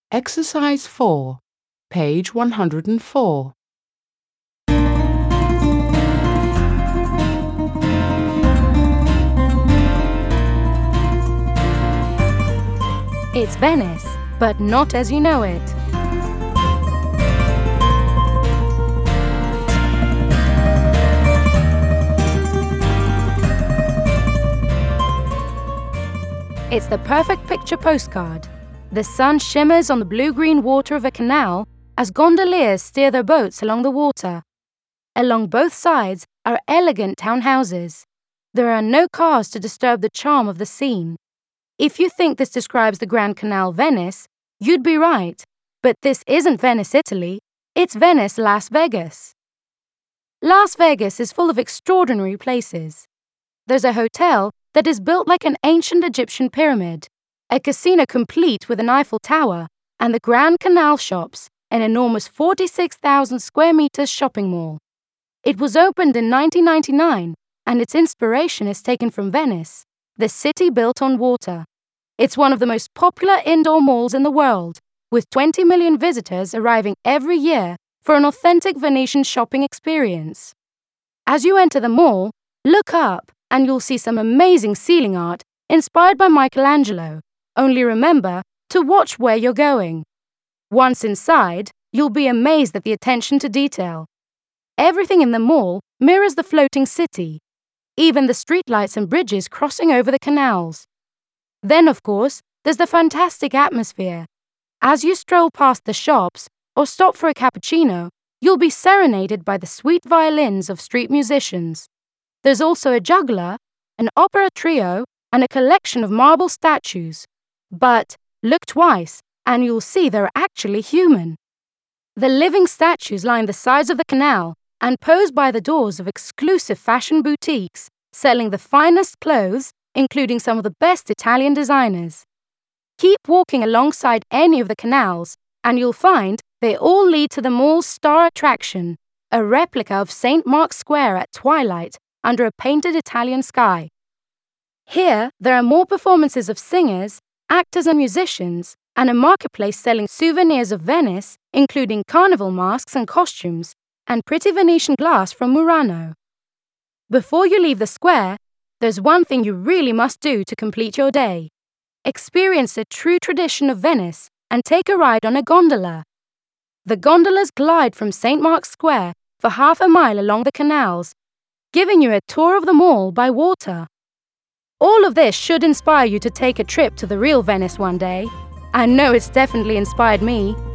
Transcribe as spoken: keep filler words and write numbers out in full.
Exercise four, page one hundred four. It's Venice, but not as you know it. It's the perfect picture postcard. The sun shimmers on the blue-green water of a canal as gondoliers steer their boats along the water. Along both sides are elegant townhouses. There are no cars to disturb the charm of the scene. If you think this describes the Grand Canal Venice, you'd be right. But this isn't Venice, Italy. It's Venice, Las Vegas. Las Vegas is full of extraordinary places. There's a hotel that is built like an ancient Egyptian pyramid, a casino complete with an Eiffel Tower, and the Grand Canal Shops, an enormous forty-six thousand square meters shopping mall. It was opened in nineteen ninety-nine, and its inspiration is taken from Venice, the city built on water. It's one of the most popular indoor malls in the world, with twenty million visitors arriving every year for an authentic Venetian shopping experience. As you enter the mall, look up and you'll see some amazing ceiling art inspired by Michelangelo. Only remember to watch where you're going. Once inside, you'll be amazed at the attention to detail. Everything in the mall mirrors the floating city, even the streetlights and bridges crossing over the canals. Then, of course, there's the fantastic atmosphere. As you stroll past the shops or stop for a cappuccino, you'll be serenaded by the sweet violins of street musicians. There's also a juggler, an opera trio, and a collection of marble statues. But look twice, and you'll see they're actually human. The living statues line the sides of the canal and pose by the doors of exclusive fashion boutiques, selling the finest clothes, including some of the best Italian designers. Keep walking alongside any of the canals, and you'll find they all lead to the mall's star attraction, a replica of Saint Mark's Square at twilight under a painted Italian sky. Here, there are more performances of singers, actors and musicians, and a marketplace selling souvenirs of Venice, including carnival masks and costumes, and pretty Venetian glass from Murano. Before you leave the square, there's one thing you really must do to complete your day. Experience the true tradition of Venice and take a ride on a gondola. The gondolas glide from Saint Mark's Square for half a mile along the canals, giving you a tour of the mall by water. All of this should inspire you to take a trip to the real Venice one day. I know it's definitely inspired me.